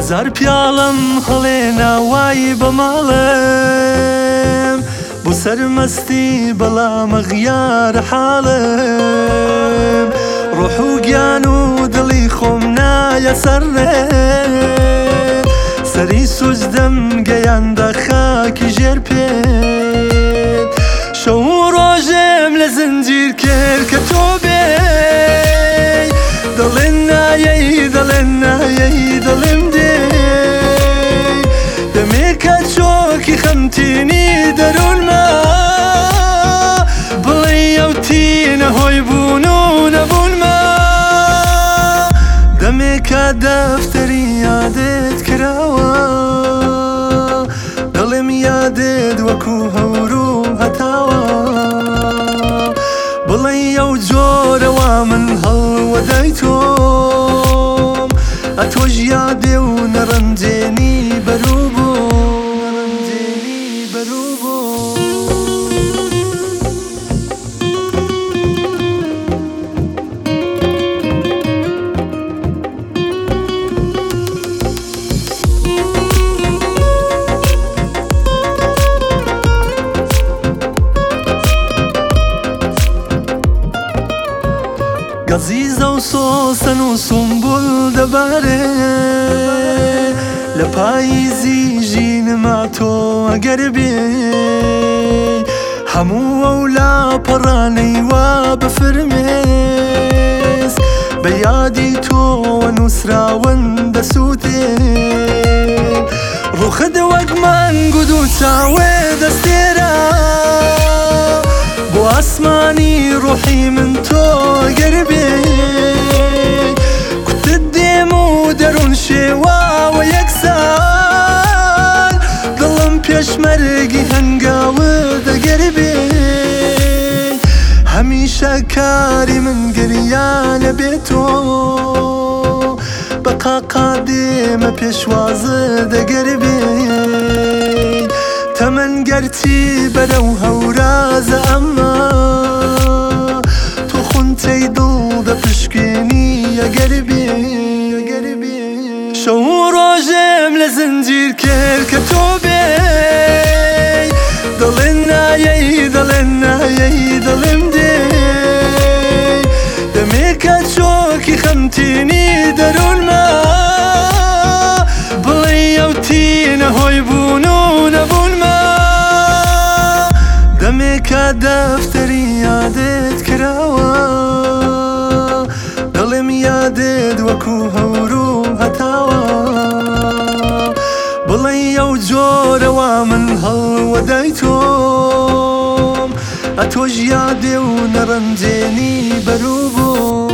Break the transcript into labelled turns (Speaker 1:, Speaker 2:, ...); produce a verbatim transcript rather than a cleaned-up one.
Speaker 1: هەزار پیاڵم هەڵێنا وای بە ماڵم بۆ سەرمەستی بەڵام ئەغیارە حاڵم ڕۆح و گیان و دڵی خۆم نایە سەرێت سەری سوزدەم گەیاندە خاکی ژێر پێت شەو و ڕۆژێم لە زنجیر کرد کە تۆ بێ دڵێن نایەی دڵێن نایەی دڵێم دێ دەمێکە چۆکی خەمتینی دەروونمە بڵێ ئەوتینە هۆی بوون و نەبوونمە دەمێکە دەفتەری یادت کراوە دڵێم یادت وەکو هەور و هەتاوە بڵێ ئەو جۆرەوە من هەڵوەدای تۆم ئەتۆش یادێ و نەڕەنجێنی بەروو بوو نەڕەنجێنی بەروو بوو گەزیزە و سۆسەن و سومبول دەبارێ لە پاییزی ژینما تۆ ئەگەر بێ هەموو ئەو لاپەڕانەی وا بفرمێس بە یادی تۆوە نووسراون دەسووتێن ڕوخت وەک مانگ و دوو چاوێ دەستێرە بۆ ئاسمانی ڕۆحی من تۆ ئەگەر بێ کوتت دێم و دەروون شێواوە یەکسان دڵم پێشمەرگی هەنگاوت ئەگەر بێ هەمیشە کاری من گریانە بێت تۆ بە قاقا دێمە پێشوازت ئەگەر بێ تەمەنگەرچی بەرەو هەورازە ئەمما تۆ خونتەی دڵ دەپشکێنی ئەگەر بێ ئەگەر بێ شەو و ڕۆژێم لە زنجیر کرد کە تۆ بێ دڵێن نایەی دڵێن نایەی دڵێم دێ دەمێکە چۆکی خەمتینی دەروونمە بڵێ ئەوتینە هۆی بوون و نەبوونمە دەمێکە دەفتەری یادت کراوە دڵێم یادت وەکو هەور و هەتاوە بڵێ ئەو جۆرەوە من هەڵوەدای تۆم ئەتۆش یادێ و نەڕەنجێنی بەروو بوو